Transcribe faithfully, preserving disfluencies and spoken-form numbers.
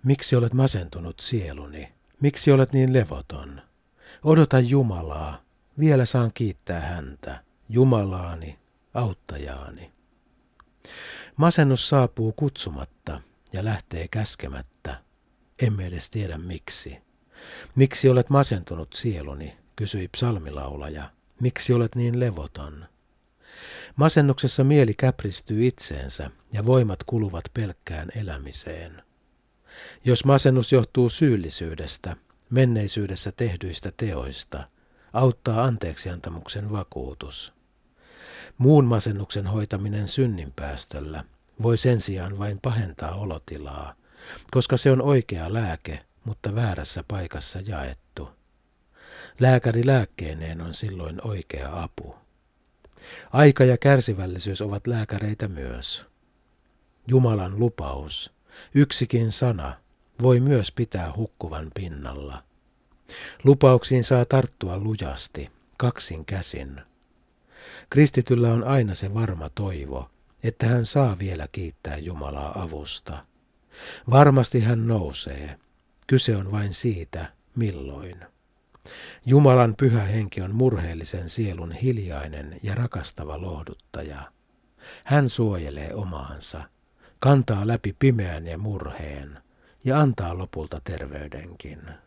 Miksi olet masentunut sieluni? Miksi olet niin levoton? Odota Jumalaa, vielä saan kiittää häntä, Jumalaani, auttajaani. Masennus saapuu kutsumatta ja lähtee käskemättä. Emme edes tiedä miksi. Miksi olet masentunut sieluni, kysyi psalmilaulaja. Miksi olet niin levoton? Masennuksessa mieli käpristyy itseensä ja voimat kuluvat pelkkään elämiseen. Jos masennus johtuu syyllisyydestä, menneisyydessä tehdyistä teoista, auttaa anteeksiantamuksen vakuutus. Muun masennuksen hoitaminen synninpäästöllä voi sen sijaan vain pahentaa olotilaa, koska se on oikea lääke, mutta väärässä paikassa jaettu. Lääkäri lääkkeineen on silloin oikea apu. Aika ja kärsivällisyys ovat lääkäreitä myös. Jumalan lupaus, yksikin sana, voi myös pitää hukkuvan pinnalla. Lupauksiin saa tarttua lujasti, kaksin käsin. Kristityllä on aina se varma toivo, että hän saa vielä kiittää Jumalaa avusta. Varmasti hän nousee. Kyse on vain siitä, milloin. Jumalan pyhä henki on murheellisen sielun hiljainen ja rakastava lohduttaja. Hän suojelee omaansa, kantaa läpi pimeän ja murheen ja antaa lopulta terveydenkin.